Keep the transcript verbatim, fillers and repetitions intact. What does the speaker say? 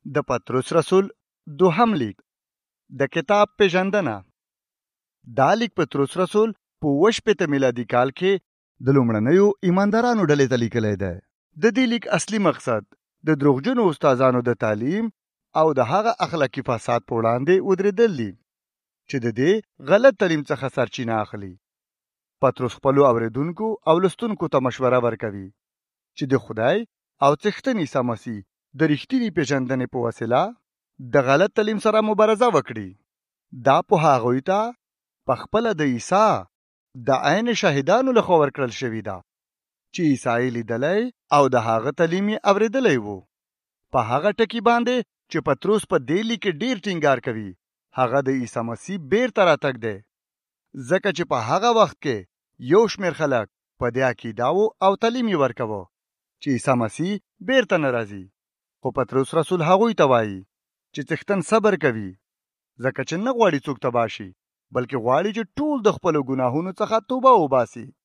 د پطرس رسول دوهم لیک د کتاب پیژندنه. دا لیک پطرس رسول په اووه شپېته میلادي کال کې د لومړنیو ایماندارانو ډلې ته لیکلی دی. د دې لیک اصلي مقصد د دروغجنو استادانو د تعلیم او د هغه اخلاقي فساد په وړاندې ودرېدل دي چې د دې غلط تعلیم څخه سرچینه اخلي. پطرس خپلو اوریدونکو او لوستونکو ته مشوره ورکوي چې د خدای او څښتن عیسی مسیح د رښتینې پیژندنې په وسیله د غلط تعلیم سره مبارزه وکړي. دا په هغوی ته په خپله د عیسی د عین شاهدانو لخوا ورکړل شوې ده چې عیسی لیدلی او د هغه تعلیم یې اورېدلی وو. په هغه ټکي باندې چې پطرس په دې لیک کې ډېر ټینګار کوي هغه د عیسی مسیح بیرته راتګ دی، ځکه چې په هغه وخت کې یو شمېر خلک په دې عقیده وو او تعلیم یې ورکوه چې عیسی مسیح بیرته نه راځي. خو پطرس رسول هغوی ته وایي چې څښتن صبر کوي، ځکه چې نه غواړي څوک تباه شي، بلکې غواړي چې ټول د خپلو ګناهونو څخه توبه وباسي.